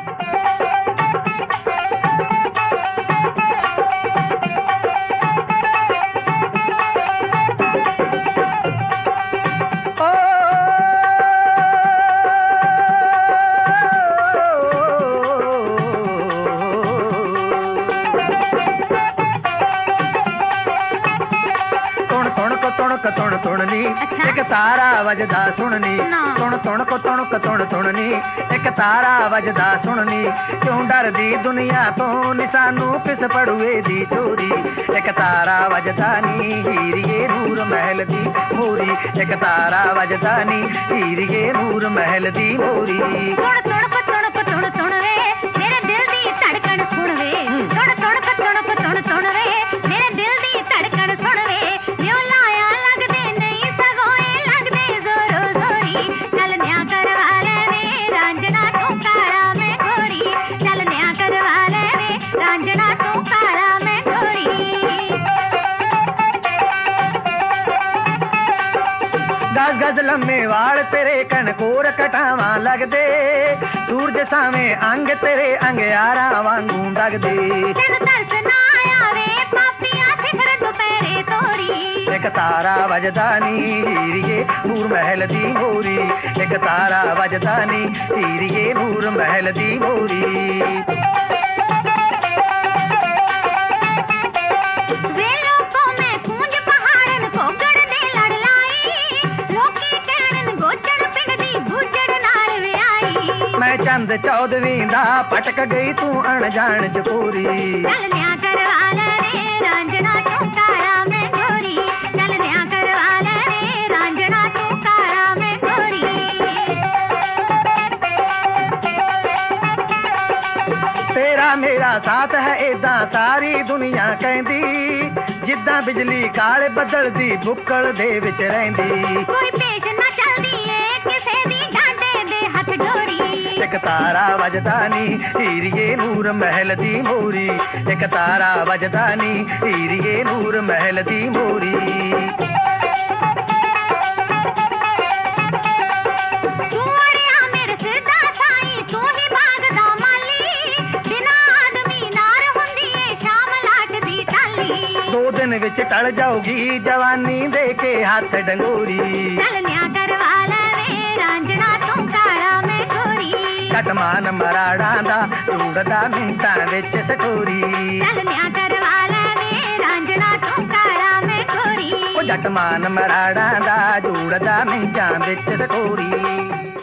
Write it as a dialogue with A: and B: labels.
A: तुण तुणनी एक तारा वजदा सुननी तुण तुण को तुण तुणनी एक तारा वजदा सुननी क्यों डर दी दुनिया तो निसानू किस पड़ुए दी चोरी एक तारा वजदा नी हीरिए नूर महल दी मोरी एक तारा वजदा नी हीरिए नूर महल दी मोरी
B: तुण तुण वे मेरे दिल दी धड़कन सुन वे तुण तुण वे मेरे दिल दी धड़कन सुन वे न्यू लाया लगदे नहीं सगोए लगदे जोरो जोरी चलन्या करवा ले वे रांझना तू काला मैं गोरी चलन्या करवा ले वे रांझना तू काला मैं गोरी
A: गज गज लम्मे वाल तेरे कनकोर कटावा लगदे सूरज सावे अंग तेरे अंगियारा वांगू लगदे एक तारा वजदा नी हीरिए नूर महल दी मोरी एक तारा वजदा नी हीरिए नूर महल दी मोरी मैं चंद चौधरी दा पटक गई तू अनजान च पूरी
B: चलन्या करवा ले रे रांझना तू काला मैं गोरी चलन्या करवा ले रे रांझना तू काला मैं गोरी
A: तेरा मेरा साथ है इदा सारी दुनिया कहंदी जिद्दां बिजली काले बदल दी बुक्कल दे विच रहिंदी
B: कोई पेश ना चलदी ए किसे दी डांडे दे हथ डोरी
A: एक तारा वजदा नी हीरिए नूर महल दी मोरी एक तारा वजदा नी हीरिए नूर महल दी मोरी विच टल जाओगी जवानी दे के हाथ डंगोरी
B: चलन्या करवा ले वे रांझना तू काला मैं गोरी
A: कटमान मराड़ा दा जुड़दा मिंटां विच सटोरी
B: चलन्या करवा ले वे रांझना तू काला मैं गोरी
A: ओ जटमान मराड़ा दा जुड़दा मिंटां विच सटोरी।